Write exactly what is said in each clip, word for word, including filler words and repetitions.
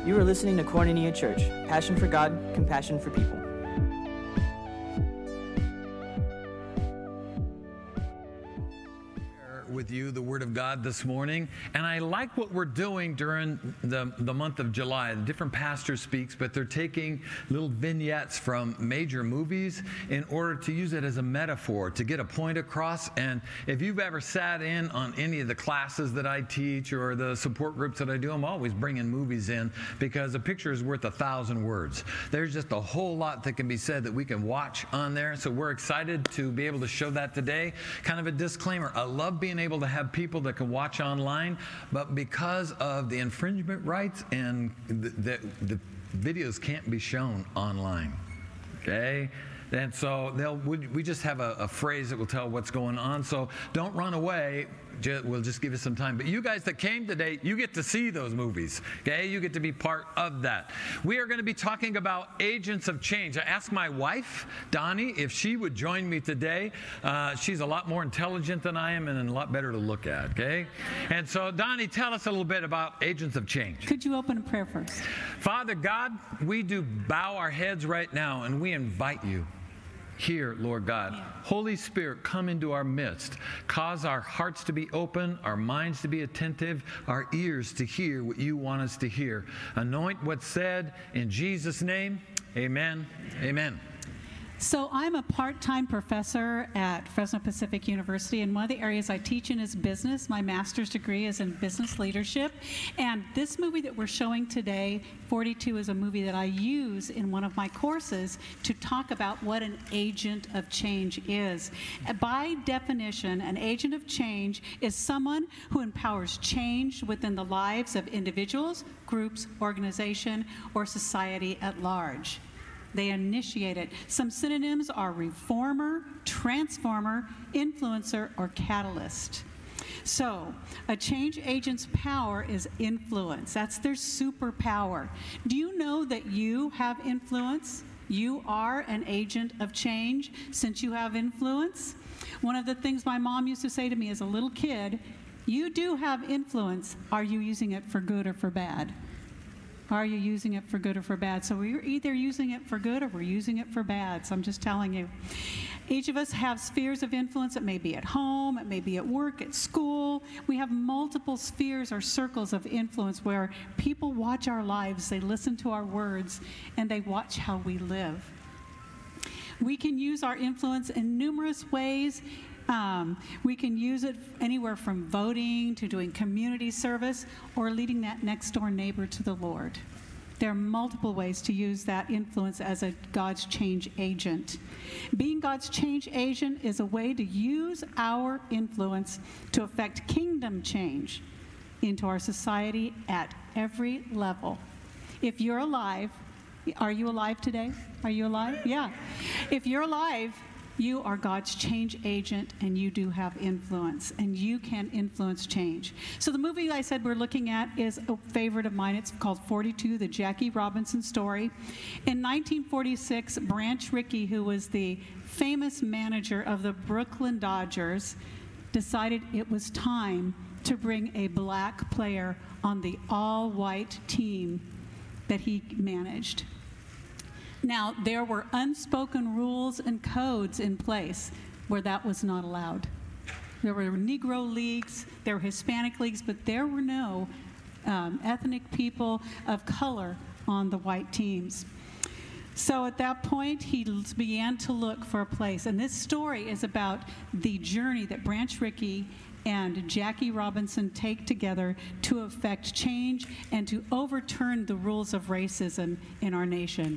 You are listening to Koinonia Church, passion for God, compassion for people. With you the Word of God this morning, and I like what we're doing during the, the month of July. The different pastors speaks, but they're taking little vignettes from major movies in order to use it as a metaphor to get a point across. And if you've ever sat in on any of the classes that I teach or the support groups that I do, I'm always bringing movies in because a picture is worth a thousand words. There's just a whole lot that can be said that we can watch on there. So we're excited to be able to show that today. Kind of a disclaimer, I love being able to have people that can watch online, but because of the infringement rights and the, the, the videos can't be shown online, okay? And so they'll, we just have a, a phrase that will tell what's going on, so don't run away. We'll just give you some time. But you guys that came today, you get to see those movies, okay? You get to be part of that. We are going to be talking about agents of change. I asked my wife, Donnie, if she would join me today. Uh, she's a lot more intelligent than I am and a lot better to look at, okay? And so, Donnie, tell us a little bit about agents of change. Could you open a prayer first? Father God, we do bow our heads right now, and we invite you here, Lord God. Yeah. Holy Spirit, come into our midst. Cause our hearts to be open, our minds to be attentive, our ears to hear what you want us to hear. Anoint what's said in Jesus' name. Amen. Amen. So I'm a part-time professor at Fresno Pacific University, and one of the areas I teach in is business. My master's degree is in business leadership, and this movie that we're showing today, forty-two, is a movie that I use in one of my courses to talk about what an agent of change is. By definition, an agent of change is someone who empowers change within the lives of individuals, groups, organization, or society at large. They initiate it. Some synonyms are reformer, transformer, influencer, or catalyst. So, a change agent's power is influence. That's their superpower. Do you know that you have influence? You are an agent of change since you have influence. One of the things my mom used to say to me as a little kid, you do have influence. Are you using it for good or for bad? Are you using it for good or for bad? So we're either using it for good or we're using it for bad. So I'm just telling you. Each of us have spheres of influence. It may be at home, it may be at work, at school. We have multiple spheres or circles of influence where people watch our lives, they listen to our words, and they watch how we live. We can use our influence in numerous ways. Um, we can use it anywhere from voting to doing community service or leading that next door neighbor to the Lord. There are multiple ways to use that influence as a God's change agent. Being God's change agent is a way to use our influence to affect kingdom change into our society at every level. If you're alive, are you alive today? Are you alive? Yeah. If you're alive, you are God's change agent, and you do have influence, and you can influence change. So the movie I said we're looking at is a favorite of mine. It's called forty-two, the Jackie Robinson story. In nineteen forty-six, Branch Rickey, who was the famous manager of the Brooklyn Dodgers, decided it was time to bring a black player on the all-white team that he managed. Now, there were unspoken rules and codes in place where that was not allowed. There were Negro leagues, there were Hispanic leagues, but there were no um, ethnic people of color on the white teams. So at that point, he began to look for a place. And this story is about the journey that Branch Rickey and Jackie Robinson take together to effect change and to overturn the rules of racism in our nation.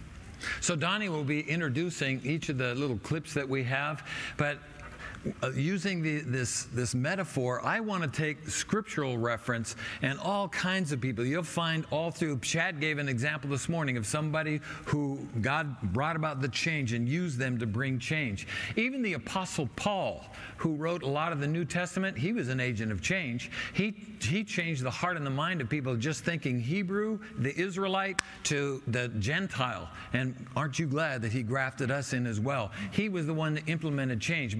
So Donnie will be introducing each of the little clips that we have, but Uh, using the, this this metaphor, I want to take scriptural reference and all kinds of people. You'll find all through. Chad gave an example this morning of somebody who God brought about the change and used them to bring change. Even the Apostle Paul, who wrote a lot of the New Testament, he was an agent of change. He he changed the heart and the mind of people just thinking Hebrew, the Israelite, to the Gentile. And aren't you glad that he grafted us in as well? He was the one that implemented change. But I think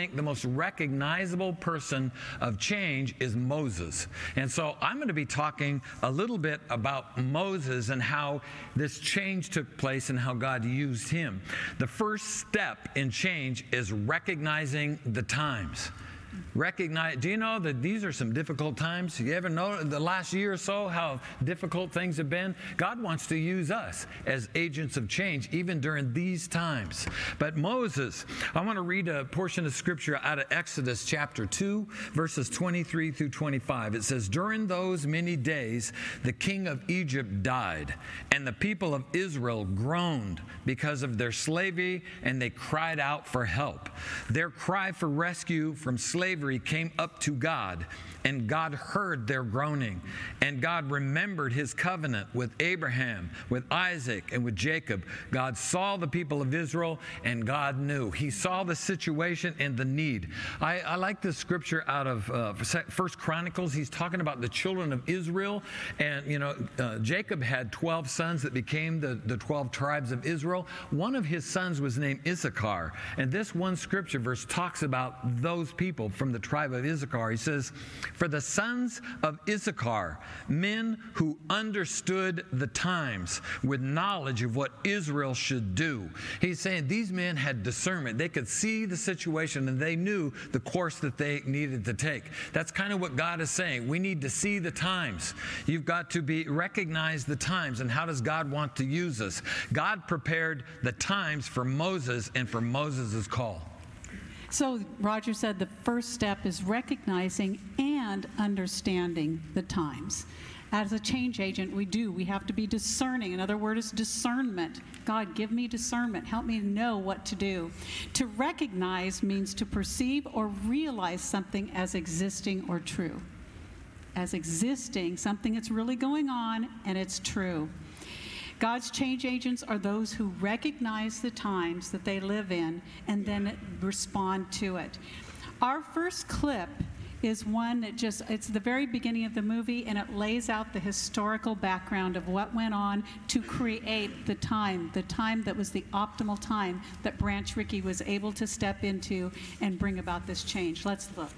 think the most recognizable person of change is Moses. And so I'm going to be talking a little bit about Moses and how this change took place and how God used him. The first step in change is recognizing the times. Recognize, do you know that these are some difficult times? You ever know the last year or so how difficult things have been? God wants to use us as agents of change even during these times. But Moses, I want to read a portion of scripture out of Exodus chapter two, verses twenty-three through twenty-five. It says, "During those many days, the king of Egypt died, and the people of Israel groaned because of their slavery, and they cried out for help. Their cry for rescue from slavery Slavery came up to God, and God heard their groaning. And God remembered his covenant with Abraham, with Isaac, and with Jacob. God saw the people of Israel, and God knew. He saw the situation and the need." I, I like this scripture out of uh, First Chronicles. He's talking about the children of Israel. And, you know, uh, Jacob had twelve sons that became the, the twelve tribes of Israel. One of his sons was named Issachar. And this one scripture verse talks about those people from the tribe of Issachar. He says, "For the sons of Issachar, men who understood the times with knowledge of what Israel should do." He's saying these men had discernment. They could see the situation and they knew the course that they needed to take. That's kind of what God is saying. We need to see the times. You've got to be recognize the times. And how does God want to use us? God prepared the times for Moses and for Moses' call. So Roger said the first step is recognizing and understanding the times. As a change agent, we do. We have to be discerning. Another word is discernment. God, give me discernment. Help me know what to do. To recognize means to perceive or realize something as existing or true. As existing, something that's really going on and it's true. God's change agents are those who recognize the times that they live in and then respond to it. Our first clip is one that just, it's the very beginning of the movie, and it lays out the historical background of what went on to create the time, the time that was the optimal time that Branch Rickey was able to step into and bring about this change. Let's look.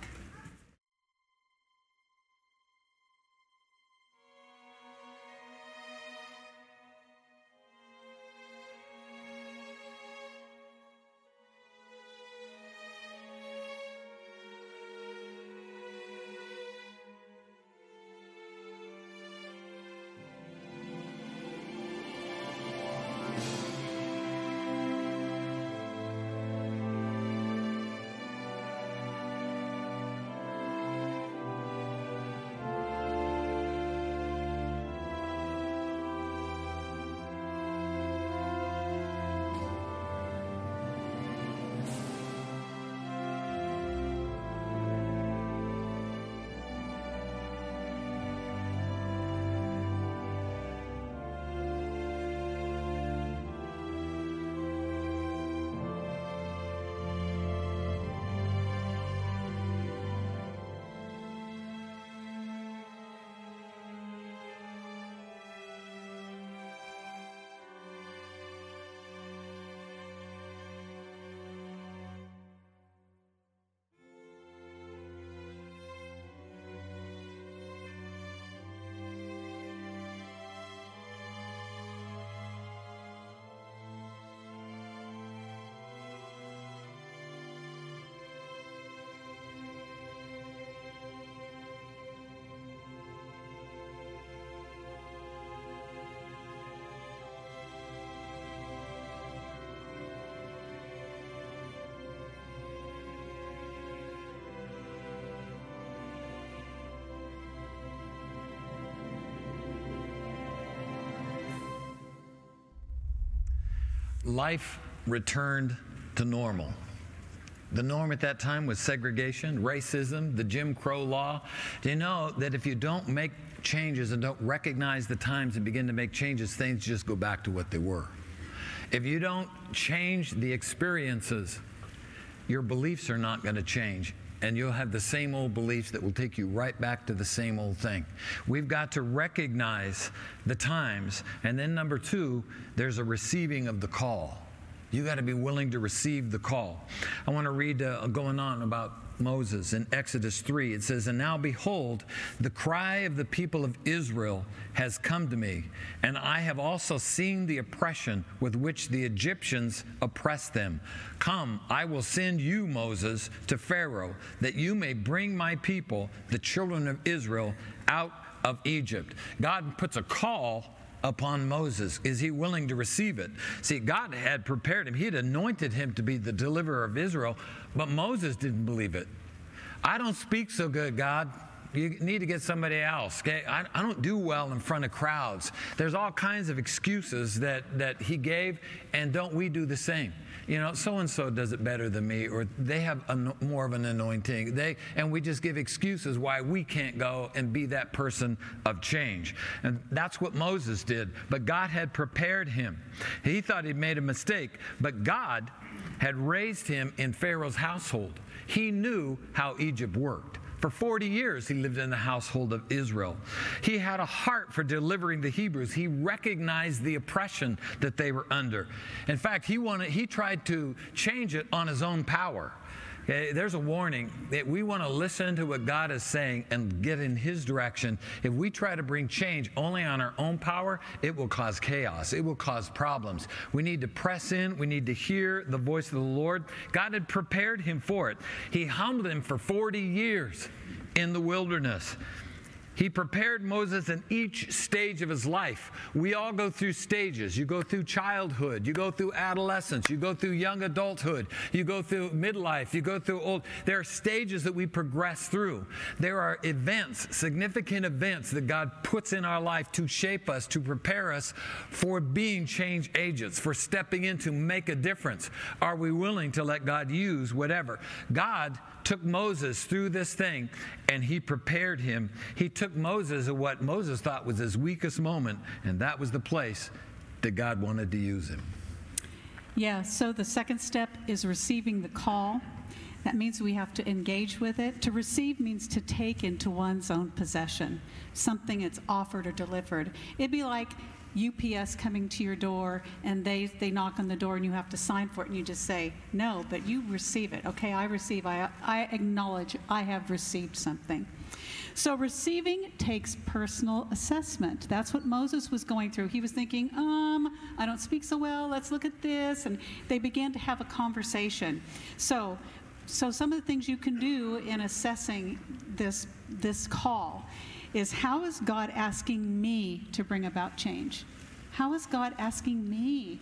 Life returned to normal. The norm at that time was segregation, racism, the Jim Crow law. Do you know that if you don't make changes and don't recognize the times and begin to make changes, things just go back to what they were? If you don't change the experiences, your beliefs are not going to change. And you'll have the same old beliefs that will take you right back to the same old thing. We've got to recognize the times. And then number two, there's a receiving of the call. You got to be willing to receive the call. I want to read uh, going on about Moses in Exodus three. It says, "And now behold, the cry of the people of Israel has come to me, and I have also seen the oppression with which the Egyptians oppress them. Come, I will send you, Moses, to Pharaoh, that you may bring my people, the children of Israel, out of Egypt." God puts a call upon Moses. Is he willing to receive it? See, God had prepared him. He had anointed him to be the deliverer of Israel, but Moses didn't believe it. "I don't speak so good, God. You need to get somebody else. Okay? I, I don't do well in front of crowds." There's all kinds of excuses that, that he gave, and don't we do the same? You know, so-and-so does it better than me, or they have a, more of an anointing. They, and we just give excuses why we can't go and be that person of change. And that's what Moses did. But God had prepared him. He thought he'd made a mistake, but God had raised him in Pharaoh's household. He knew how Egypt worked. For forty years, he lived in the household of Israel. He had a heart for delivering the Hebrews. He recognized the oppression that they were under. In fact, he wanted, he tried to change it on his own power. Okay, there's a warning that we want to listen to what God is saying and get in his direction. If we try to bring change only on our own power, it will cause chaos. It will cause problems. We need to press in. We need to hear the voice of the Lord. God had prepared him for it. He humbled him for forty years in the wilderness. He prepared Moses in each stage of his life. We all go through stages. You go through childhood. You go through adolescence. You go through young adulthood. You go through midlife. You go through old. There are stages that we progress through. There are events, significant events that God puts in our life to shape us, to prepare us for being change agents, for stepping in to make a difference. Are we willing to let God use whatever? God took Moses through this thing, and he prepared him. He took Moses at what Moses thought was his weakest moment, and that was the place that God wanted to use him. Yeah, so the second step is receiving the call. That means we have to engage with it. To receive means to take into one's own possession, something that's offered or delivered. It'd be like U P S coming to your door, and they, they knock on the door and you have to sign for it, and you just say, no, but you receive it. Okay, I receive, I, I acknowledge I have received something. So receiving takes personal assessment. That's what Moses was going through. He was thinking, um, I don't speak so well, let's look at this. And they began to have a conversation. So, so some of the things you can do in assessing this, this call is, how is God asking me to bring about change? How is God asking me?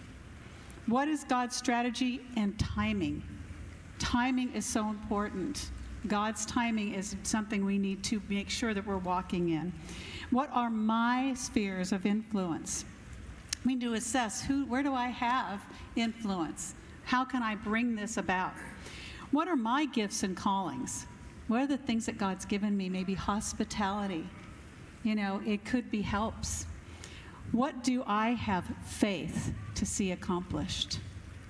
What is God's strategy and timing? Timing is so important. God's timing is something we need to make sure that we're walking in. What are my spheres of influence? We need to assess, who, where do I have influence? How can I bring this about? What are my gifts and callings? What are the things that God's given me? Maybe hospitality. You know, it could be helps. What do I have faith to see accomplished?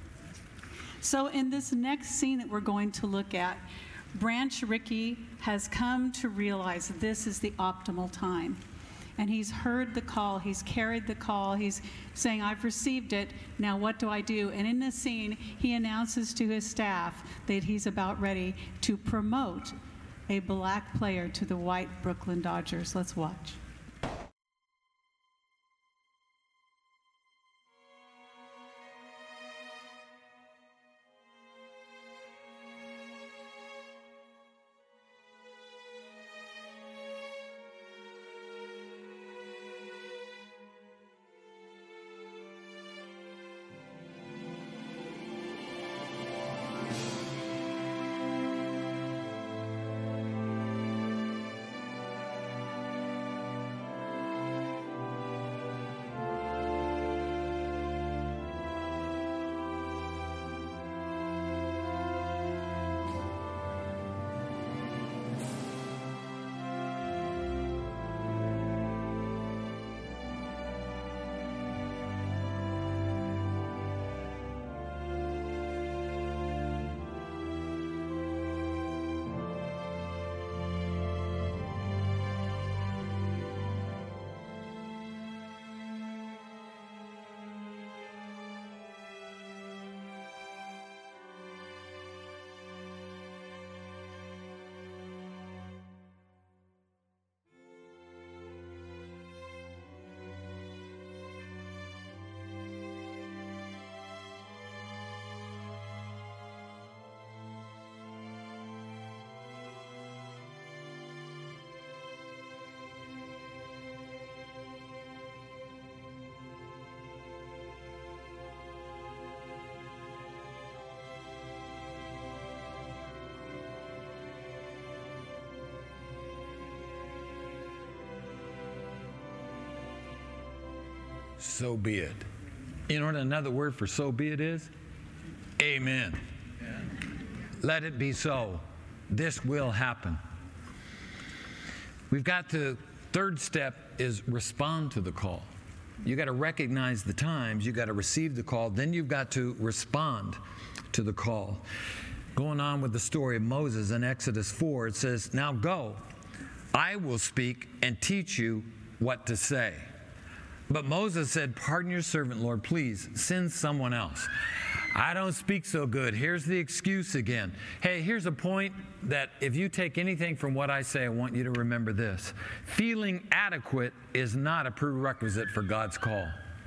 So in this next scene that we're going to look at, Branch Rickey has come to realize this is the optimal time. And he's heard the call, he's carried the call, he's saying, I've received it, now what do I do? And in this scene, he announces to his staff that he's about ready to promote a black player to the white Brooklyn Dodgers. Let's watch. so be it. You know what another word for so be it is? Amen. Let it be so. This will happen. We've got to, third step is respond to the call. You got to recognize the times, you got to receive the call, then you've got to respond to the call. Going on with the story of Moses in Exodus four, it says, now go, I will speak and teach you what to say. But Moses said, pardon your servant, Lord, please send someone else. I don't speak so good. Here's the excuse again. Hey, here's a point that if you take anything from what I say, I want you to remember this. Feeling adequate is not a prerequisite for God's call.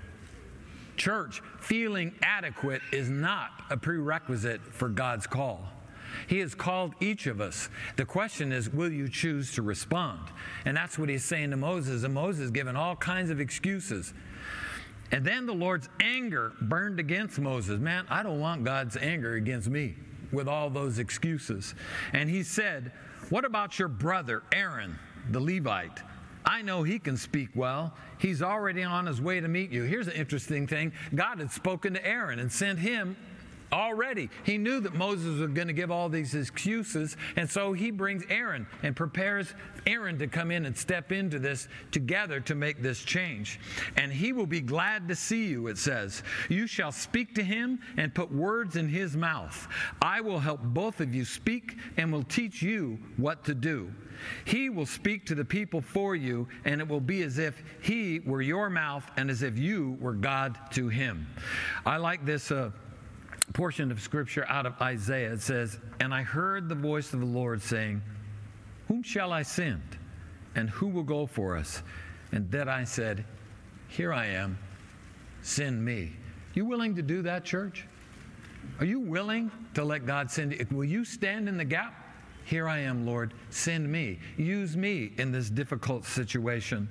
Church, feeling adequate is not a prerequisite for God's call. He has called each of us. The question is, will you choose to respond? And that's what he's saying to Moses. And Moses is given all kinds of excuses. And then the Lord's anger burned against Moses. Man, I don't want God's anger against me with all those excuses. And he said, what about your brother Aaron, the Levite? I know he can speak well. He's already on his way to meet you. Here's an interesting thing. God had spoken to Aaron and sent him already. He knew that Moses was going to give all these excuses, and so he brings Aaron and prepares Aaron to come in and step into this together to make this change. And he will be glad to see you, it says. You shall speak to him and put words in his mouth. I will help both of you speak and will teach you what to do. He will speak to the people for you, and it will be as if he were your mouth and as if you were God to him. I like this uh, portion of Scripture out of Isaiah. It says, and I heard the voice of the Lord saying, whom shall I send? And who will go for us? And then I said, here I am, send me. You willing to do that, church? Are you willing to let God send you? Will you stand in the gap? Here I am, Lord, send me. Use me in this difficult situation.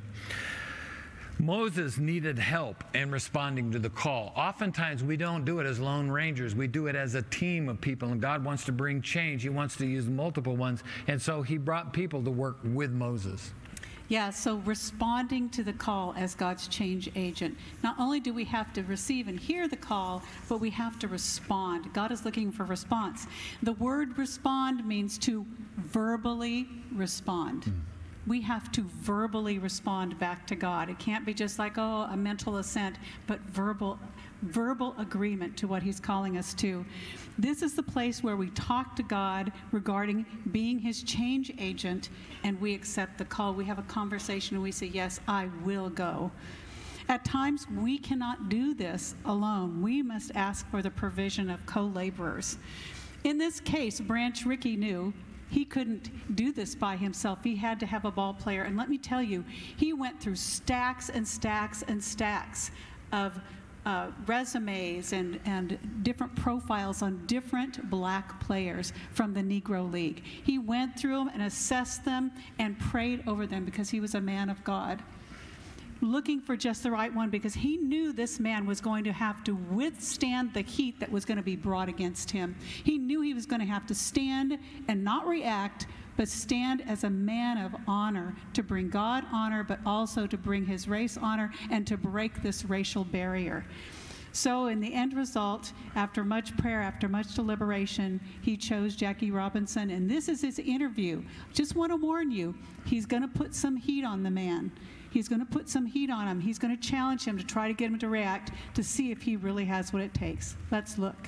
Moses needed help in responding to the call. Oftentimes, we don't do it as lone rangers. We do it as a team of people, and God wants to bring change. He wants to use multiple ones, and so he brought people to work with Moses. Yeah, so responding to the call as God's change agent. Not only do we have to receive and hear the call, but we have to respond. God is looking for response. The word respond means to verbally respond. Mm. We have to verbally respond back to God. It can't be just like, oh, a mental assent, but verbal verbal agreement to what he's calling us to. This is the place where we talk to God regarding being his change agent, and we accept the call. We have a conversation and we say, yes, I will go. At times, we cannot do this alone. We must ask for the provision of co-laborers. In this case, Branch Rickey knew he couldn't do this by himself. He had to have a ball player. And let me tell you, he went through stacks and stacks and stacks of uh, resumes and, and different profiles on different black players from the Negro League. He went through them and assessed them and prayed over them because he was a man of God, looking for just the right one, because he knew this man was going to have to withstand the heat that was going to be brought against him. He knew he was going to have to stand and not react, but stand as a man of honor to bring God honor, but also to bring his race honor and to break this racial barrier. So in the end result, after much prayer, after much deliberation, he chose Jackie Robinson, and this is his interview. Just want to warn you, he's going to put some heat on the man. He's going to put some heat on him. He's going to challenge him to try to get him to react to see if he really has what it takes. Let's look.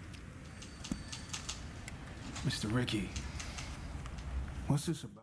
Mister Rickey, what's this about?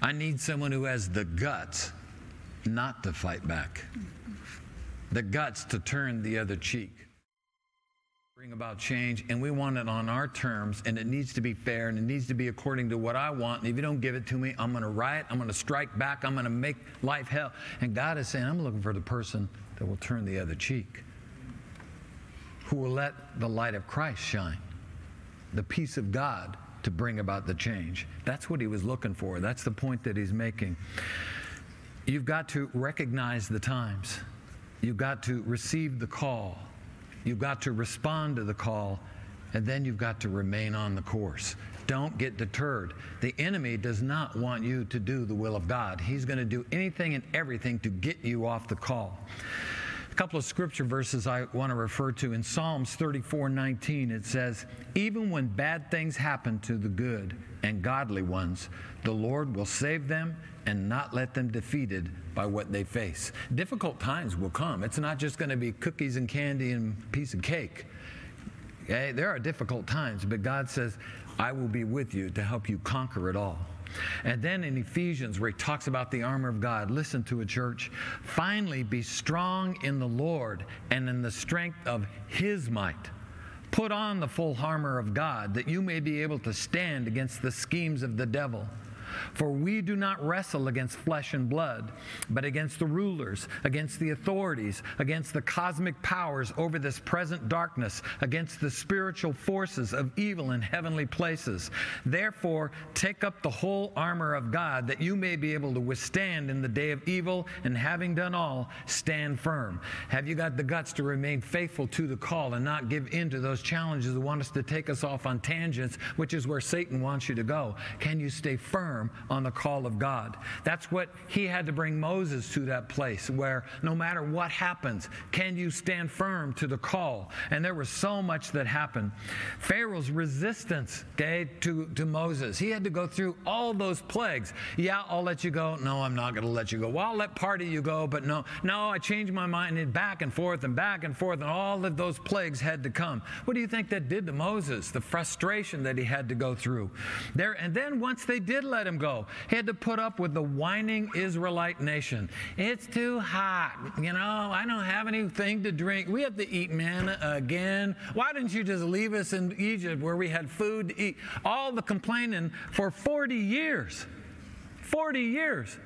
I need someone who has the guts not to fight back, the guts to turn the other cheek. Bring about change, and we want it on our terms, and it needs to be fair, and it needs to be according to what I want. And if you don't give it to me, I'm going to riot, I'm going to strike back, I'm going to make life hell. And God is saying, I'm looking for the person that will turn the other cheek, who will let the light of Christ shine, the peace of God to bring about the change. That's what he was looking for. That's the point that he's making. You've got to recognize the times. You've got to receive the call. You've got to respond to the call, and then you've got to remain on the course. Don't get deterred. The enemy does not want you to do the will of God. He's going to do anything and everything to get you off the call. A couple of scripture verses I want to refer to. In Psalms thirty-four nineteen, it says, even when bad things happen to the good and godly ones, the Lord will save them and not let them defeated by what they face. Difficult times will come. It's not just going to be cookies and candy and a piece of cake. Okay? There are difficult times, but God says, I will be with you to help you conquer it all. And then in Ephesians, where he talks about the armor of God, listen to it, church. Finally, be strong in the Lord and in the strength of his might. Put on the full armor of God, that you may be able to stand against the schemes of the devil. For we do not wrestle against flesh and blood, but against the rulers, against the authorities, against the cosmic powers over this present darkness, against the spiritual forces of evil in heavenly places. Therefore, take up the whole armor of God, that you may be able to withstand in the day of evil, and having done all, stand firm. Have you got the guts to remain faithful to the call and not give in to those challenges that want us to take us off on tangents, which is where Satan wants you to go? Can you stay firm on the call of God? That's what he had to bring Moses to, that place where no matter what happens, can you stand firm to the call? And there was so much that happened. Pharaoh's resistance, okay, to, to Moses. He had to go through all those plagues. Yeah, I'll let you go. No, I'm not going to let you go. Well, I'll let part of you go, but no, no, I changed my mind, and back and forth and back and forth, and all of those plagues had to come. What do you think that did to Moses? The frustration that he had to go through there. And then once they did let him go, he had to put up with the whining Israelite nation. It's too hot. You know, I don't have anything to drink. We have to eat manna again. Why didn't you just leave us in Egypt where we had food to eat? All the complaining for forty years. forty years.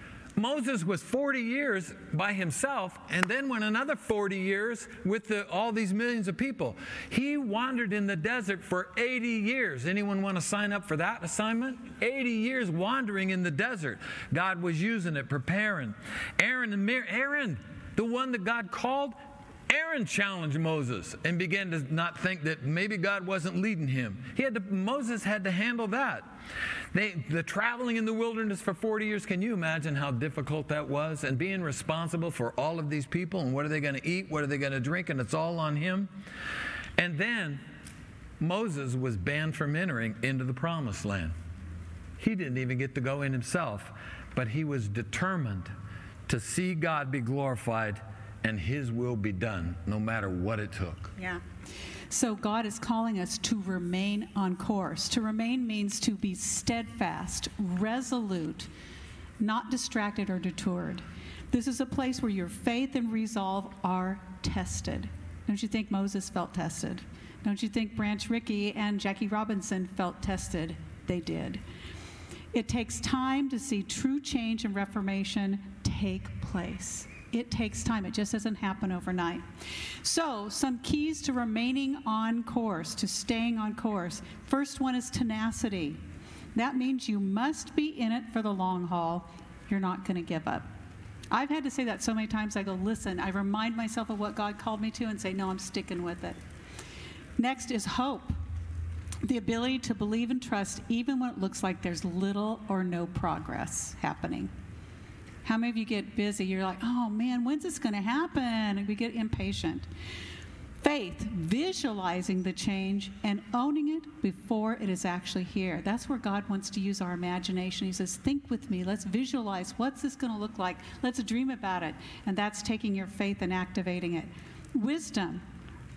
Moses was forty years by himself, and then went another forty years with the, all these millions of people. He wandered in the desert for eighty years. Anyone want to sign up for that assignment? eighty years wandering in the desert. God was using it, preparing. Aaron and Mir- Aaron, the one that God called, Aaron challenged Moses and began to not think that maybe God wasn't leading him. He had to, Moses had to handle that. They, the traveling in the wilderness for forty years, can you imagine how difficult that was? And being responsible for all of these people, and what are they going to eat, what are they going to drink, and it's all on him. And then Moses was banned from entering into the promised land. He didn't even get to go in himself, but he was determined to see God be glorified and his will be done, no matter what it took. Yeah. So God is calling us to remain on course. To remain means to be steadfast, resolute, not distracted or detoured. This is a place where your faith and resolve are tested. Don't you think Moses felt tested? Don't you think Branch Rickey and Jackie Robinson felt tested? They did. It takes time to see true change and reformation take place. It takes time. It just doesn't happen overnight. So, some keys to remaining on course, to staying on course. First one is tenacity. That means you must be in it for the long haul. You're not going to give up. I've had to say that so many times. I go, listen, I remind myself of what God called me to and say, no, I'm sticking with it. Next is hope. The ability to believe and trust even when it looks like there's little or no progress happening. How many of you get busy? You're like, oh man, when's this going to happen? And we get impatient. Faith, visualizing the change and owning it before it is actually here. That's where God wants to use our imagination. He says, think with me. Let's visualize. What's this going to look like? Let's dream about it. And that's taking your faith and activating it. Wisdom,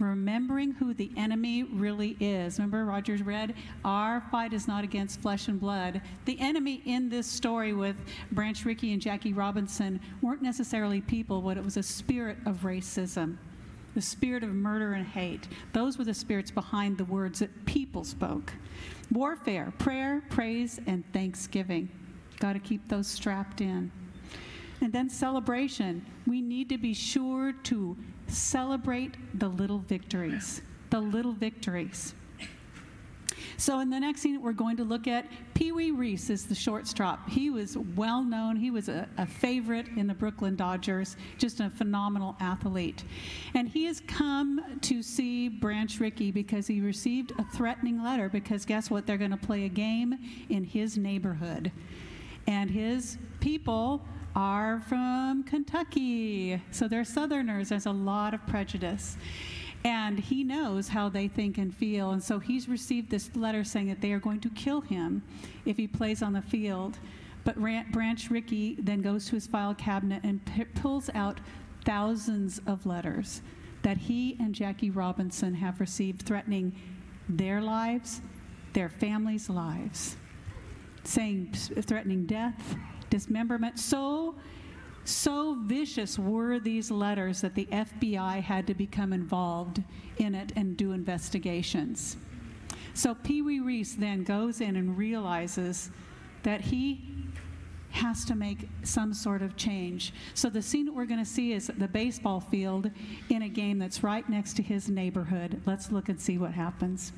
remembering who the enemy really is. Remember, Rogers read, our fight is not against flesh and blood. The enemy in this story with Branch Rickey and Jackie Robinson weren't necessarily people, but it was a spirit of racism, the spirit of murder and hate. Those were the spirits behind the words that people spoke. Warfare, prayer, praise, and thanksgiving. Got to keep those strapped in. And then celebration. We need to be sure to celebrate the little victories, the little victories. So in the next scene, we're going to look at Pee Wee Reese is the shortstop. He was well known. He was a, a favorite in the Brooklyn Dodgers, just a phenomenal athlete. And he has come to see Branch Rickey because he received a threatening letter, because guess what? They're going to play a game in his neighborhood. And his people are from Kentucky, so they're Southerners. There's a lot of prejudice. And he knows how they think and feel, and so he's received this letter saying that they are going to kill him if he plays on the field. But Branch Rickey then goes to his file cabinet and p- pulls out thousands of letters that he and Jackie Robinson have received threatening their lives, their families' lives, saying, threatening death, dismemberment. So, so vicious were these letters that the F B I had to become involved in it and do investigations. So Pee Wee Reese then goes in and realizes that he has to make some sort of change. So the scene that we're going to see is the baseball field in a game that's right next to his neighborhood. Let's look and see what happens.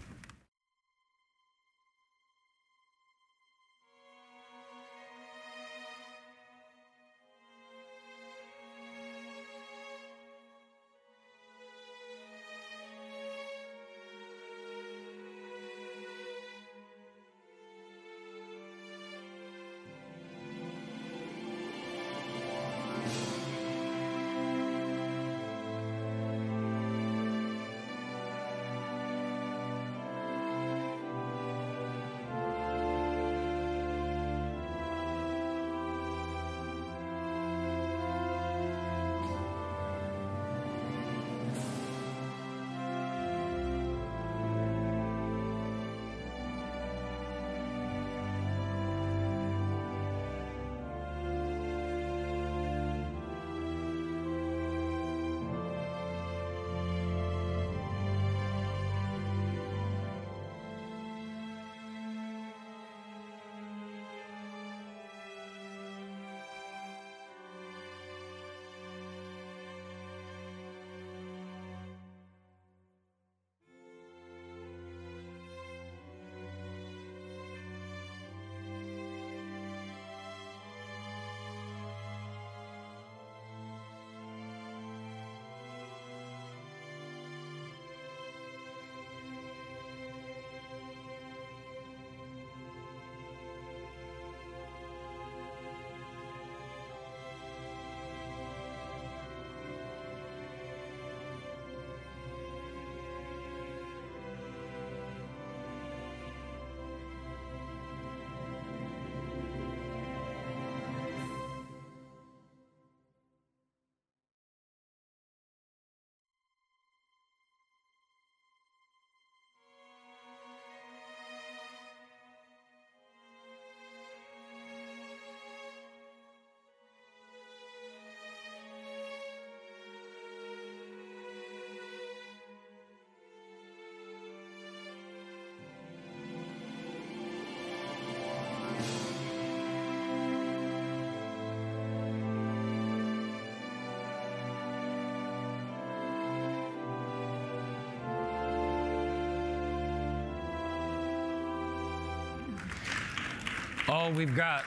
All we've got,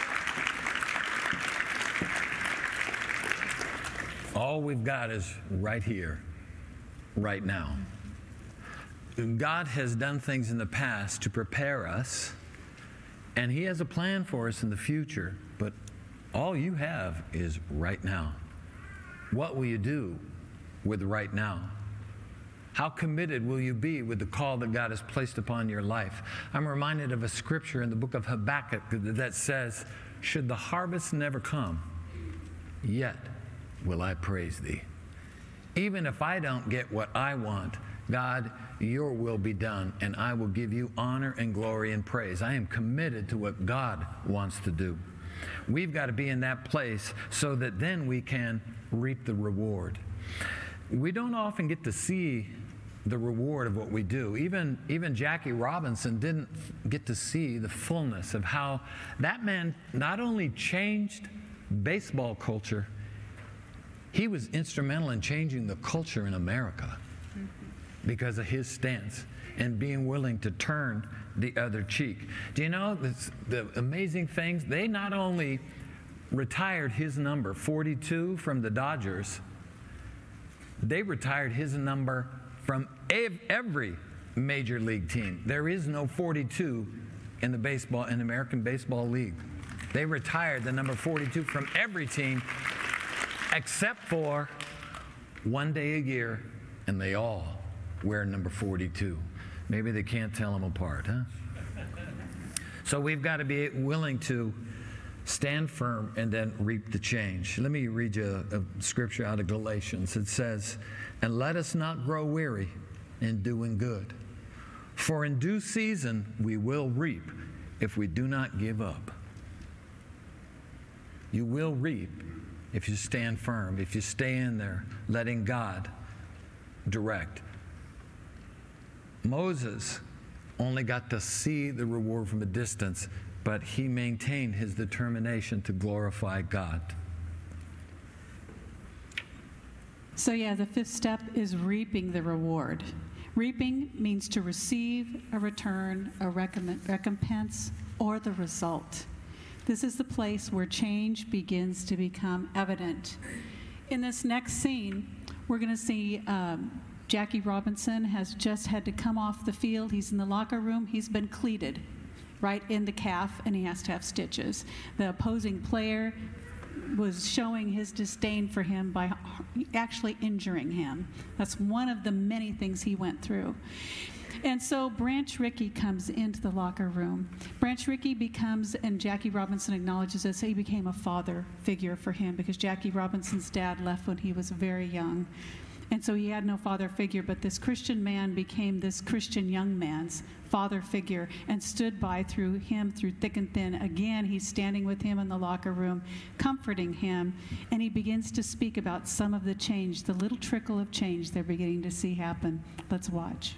all we've got is right here, right now. God has done things in the past to prepare us, and He has a plan for us in the future, but all you have is right now. What will you do with right now? How committed will you be with the call that God has placed upon your life? I'm reminded of a scripture in the book of Habakkuk that says, should the harvest never come, yet will I praise thee. Even if I don't get what I want, God, your will be done, and I will give you honor and glory and praise. I am committed to what God wants to do. We've got to be in that place so that then we can reap the reward. We don't often get to see the reward of what we do. Even, even Jackie Robinson didn't get to see the fullness of how that man not only changed baseball culture, he was instrumental in changing the culture in America because of his stance and being willing to turn the other cheek. Do you know this, the amazing things? They not only retired his number, forty-two, from the Dodgers, they retired his number from ev- every major league team. There is no forty-two in the baseball, in the American Baseball League. They retired the number forty-two from every team except for one day a year, and they all wear number forty-two. Maybe they can't tell them apart, huh? So we've got to be willing to stand firm and then reap the change. Let me read you a, a scripture out of Galatians. It says, "And let us not grow weary in doing good, for in due season we will reap if we do not give up." You will reap if you stand firm, if you stay in there, letting God direct. Moses only got to see the reward from a distance, but he maintained his determination to glorify God. So yeah, the fifth step is reaping the reward. Reaping means to receive a return, a recom- recompense, or the result. This is the place where change begins to become evident. In this next scene, we're going to see um, Jackie Robinson has just had to come off the field. He's in the locker room. He's been cleated right in the calf, and he has to have stitches. The opposing player was showing his disdain for him by actually injuring him. That's one of the many things he went through. And so Branch Rickey comes into the locker room. Branch Rickey becomes, and Jackie Robinson acknowledges this, he became a father figure for him because Jackie Robinson's dad left when he was very young. And so he had no father figure, but this Christian man became this Christian young man's father figure and stood by through him through thick and thin. Again, he's standing with him in the locker room, comforting him, and he begins to speak about some of the change, the little trickle of change they're beginning to see happen. Let's watch.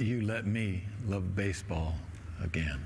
you let me love baseball again.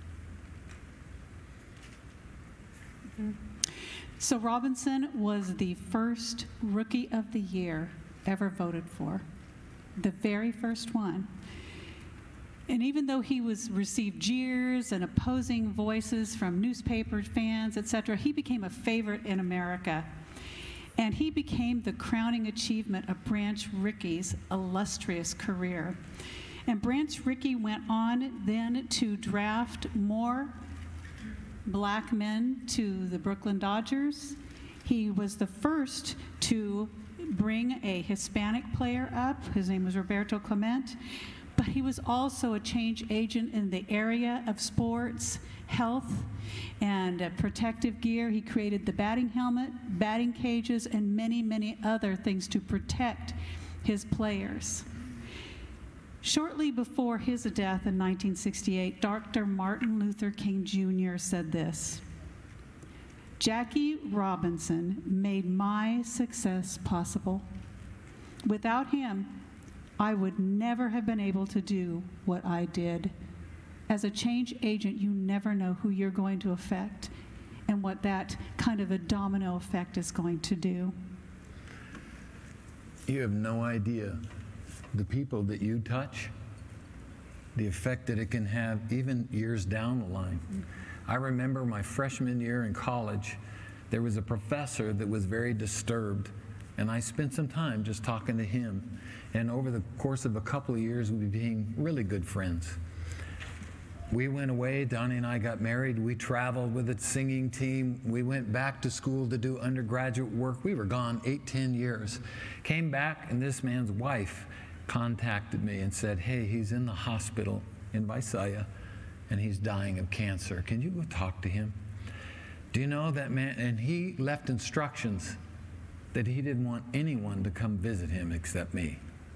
So Robinson was the first Rookie of the Year ever voted for, the very first one. And even though he was received jeers and opposing voices from newspaper fans, et cetera, he became a favorite in America. And he became the crowning achievement of Branch Rickey's illustrious career. And Branch Rickey went on then to draft more black men to the Brooklyn Dodgers. He was the first to bring a Hispanic player up. His name was Roberto Clemente. But he was also a change agent in the area of sports, health, and uh, protective gear. He created the batting helmet, batting cages, and many, many other things to protect his players. Shortly before his death in nineteen sixty-eight, Doctor Martin Luther King Junior said this: "Jackie Robinson made my success possible. Without him, I would never have been able to do what I did. As a change agent, you never know who you're going to affect and what that kind of a domino effect is going to do." You have no idea the people that you touch, the effect that it can have even years down the line. I remember my freshman year in college, there was a professor that was very disturbed, and I spent some time just talking to him. And over the course of a couple of years, we became really good friends. We went away, Donnie and I got married, we traveled with a singing team, we went back to school to do undergraduate work. We were gone eight, ten years. Came back, and this man's wife contacted me and said, "Hey, he's in the hospital in Visalia, and he's dying of cancer. Can you go talk to him?" Do you know that man? And he left instructions that he didn't want anyone to come visit him except me.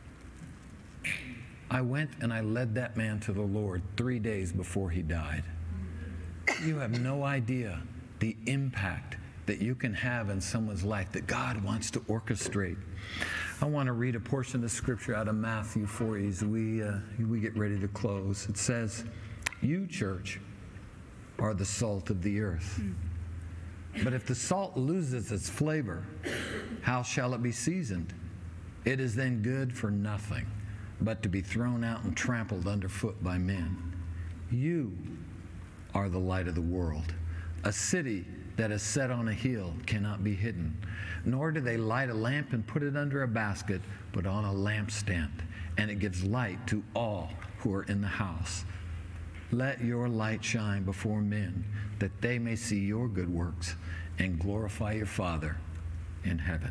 I went and I led that man to the Lord three days before he died. You have no idea the impact that you can have in someone's life that God wants to orchestrate. I want to read a portion of scripture out of Matthew for you as we, uh, we get ready to close. It says, "You, church, are the salt of the earth. But if the salt loses its flavor, how shall it be seasoned? It is then good for nothing, but to be thrown out and trampled underfoot by men. You are the light of the world. A city that is set on a hill cannot be hidden, nor do they light a lamp and put it under a basket, but on a lampstand, and it gives light to all who are in the house. Let your light shine before men, that they may see your good works and glorify your Father in heaven."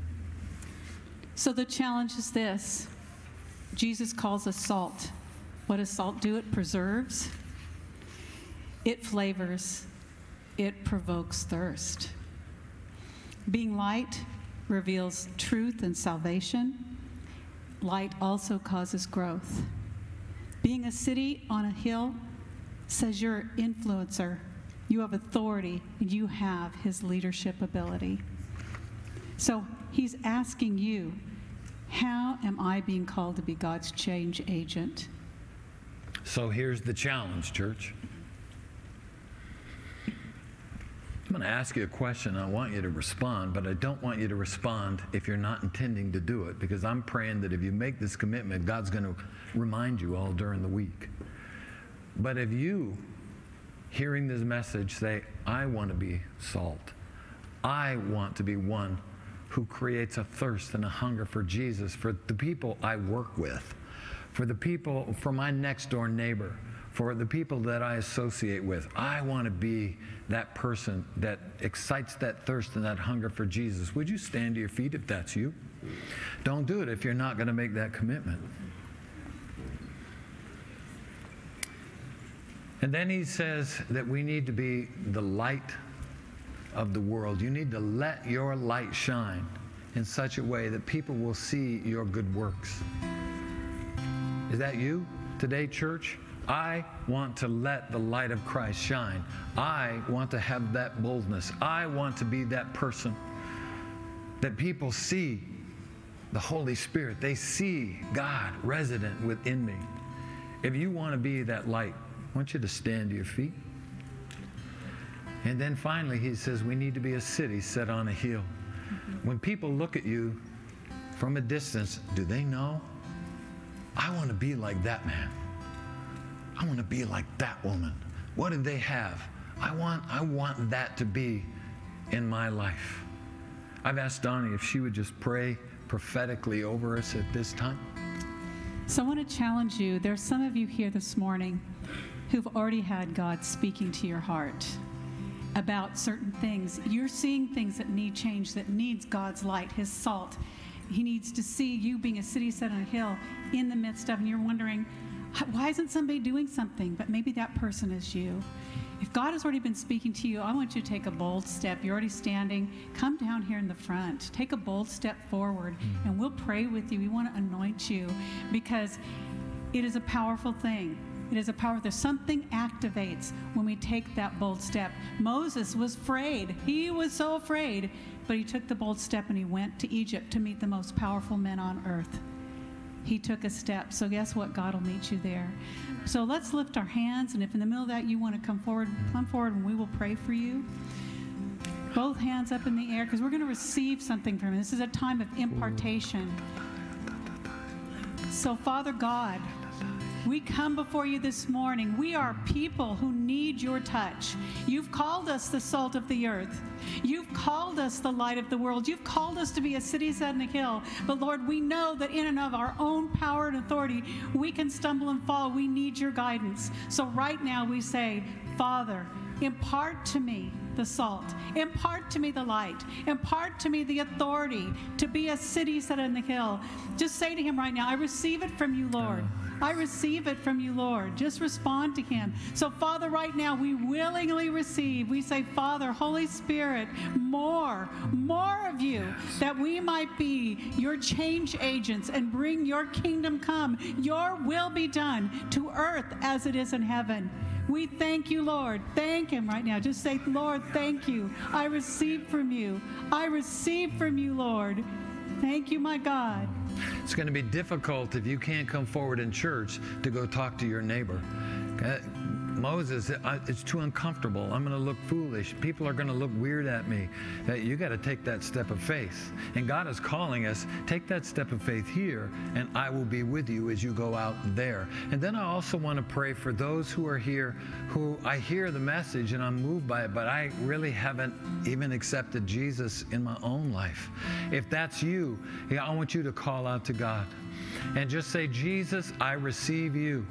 So the challenge is this. Jesus calls us salt. What does salt do? It preserves. It flavors. It provokes thirst. Being light reveals truth and salvation. Light also causes growth. Being a city on a hill says you're an influencer. You have authority, and you have his leadership ability. So he's asking you, how am I being called to be God's change agent? So here's the challenge, church. I'm going to ask you a question. I want you to respond, but I don't want you to respond if you're not intending to do it, because I'm praying that if you make this commitment, God's going to remind you all during the week. But if you, hearing this message, say, "I want to be salt. I want to be one who creates a thirst and a hunger for Jesus, for the people I work with, for the people, for my next door neighbor, for the people that I associate with. I want to be that person that excites that thirst and that hunger for Jesus." Would you stand to your feet if that's you? Don't do it if you're not going to make that commitment. And then he says that we need to be the light of the world. You need to let your light shine in such a way that people will see your good works. Is that you today, church? I want to let the light of Christ shine. I want to have that boldness. I want to be that person that people see the Holy Spirit. They see God resident within me. If you want to be that light, I want you to stand to your feet. And then finally, he says, we need to be a city set on a hill. Mm-hmm. When people look at you from a distance, do they know? I want to be like that man. I want to be like that woman. What do they have? I want, I want that to be in my life. I've asked Donnie if she would just pray prophetically over us at this time. So I want to challenge you. There's some of you here this morning who've already had God speaking to your heart about certain things. You're seeing things that need change, that needs God's light, his salt. He needs to see you being a city set on a hill in the midst of, and you're wondering, why isn't somebody doing something? But maybe that person is you. If God has already been speaking to you, I want you to take a bold step. You're already standing. Come down here in the front. Take a bold step forward, mm-hmm. and we'll pray with you. We want to anoint you because it is a powerful thing. It is a power. There's something activates when we take that bold step. Moses was afraid. He was so afraid, but he took the bold step and he went to Egypt to meet the most powerful men on earth. He took a step. So guess what? God will meet you there. So let's lift our hands, and if in the middle of that you want to come forward, come forward and we will pray for you. Both hands up in the air, because we're going to receive something from him. This is a time of impartation. So Father God, we come before you this morning. We are people who need your touch. You've called us the salt of the earth. You've called us the light of the world. You've called us to be a city set on a hill. But Lord, we know that in and of our own power and authority, we can stumble and fall. We need your guidance. So right now we say, Father, impart to me the salt. Impart to me the light. Impart to me the authority to be a city set on the hill. Just say to him right now, I receive it from you, Lord. I receive it from you, Lord. Just respond to him. So, Father, right now, we willingly receive. We say, Father, Holy Spirit, more, more of you, that we might be your change agents and bring your kingdom come. Your will be done to earth as it is in heaven. We thank you, Lord. Thank him right now. Just say, Lord, thank you. I receive from you. I receive from you, Lord. Thank you, my God. It's going to be difficult if you can't come forward in church to go talk to your neighbor. Okay? Moses, it's too uncomfortable. I'm going to look foolish. People are going to look weird at me. You got to take that step of faith. And God is calling us, take that step of faith here, and I will be with you as you go out there. And then I also want to pray for those who are here who I hear the message and I'm moved by it, but I really haven't even accepted Jesus in my own life. If that's you, I want you to call out to God and just say, Jesus, I receive you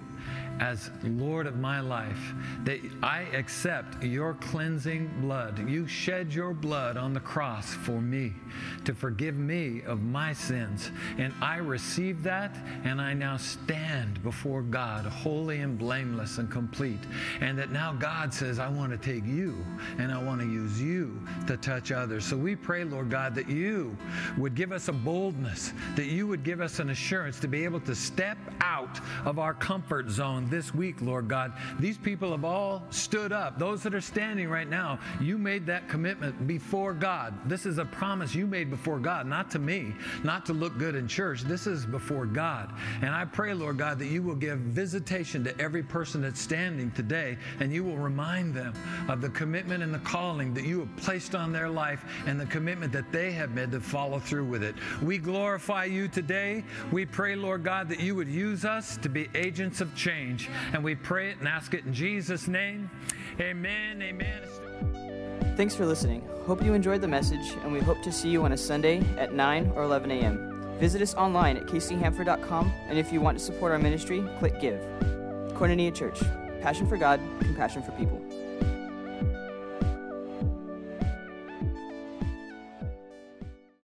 as Lord of my life, that I accept your cleansing blood. You shed your blood on the cross for me to forgive me of my sins. And I receive that, and I now stand before God holy and blameless and complete. And that now God says, I want to take you and I want to use you to touch others. So we pray, Lord God, that you would give us a boldness, that you would give us an assurance to be able to step out of our comfort zone this week, Lord God. These people have all stood up. Those that are standing right now, you made that commitment before God. This is a promise you made before God, not to me, not to look good in church. This is before God. And I pray, Lord God, that you will give visitation to every person that's standing today, and you will remind them of the commitment and the calling that you have placed on their life and the commitment that they have made to follow through with it. We glorify you today. We pray, Lord God, that you would use us to be agents of change. And we pray it and ask it in Jesus' name. Amen. Amen. Thanks for listening. Hope you enjoyed the message, and we hope to see you on a Sunday at nine or eleven a.m. Visit us online at k c hanford dot com, and if you want to support our ministry, click Give. Koinonia Church. Passion for God, compassion for people.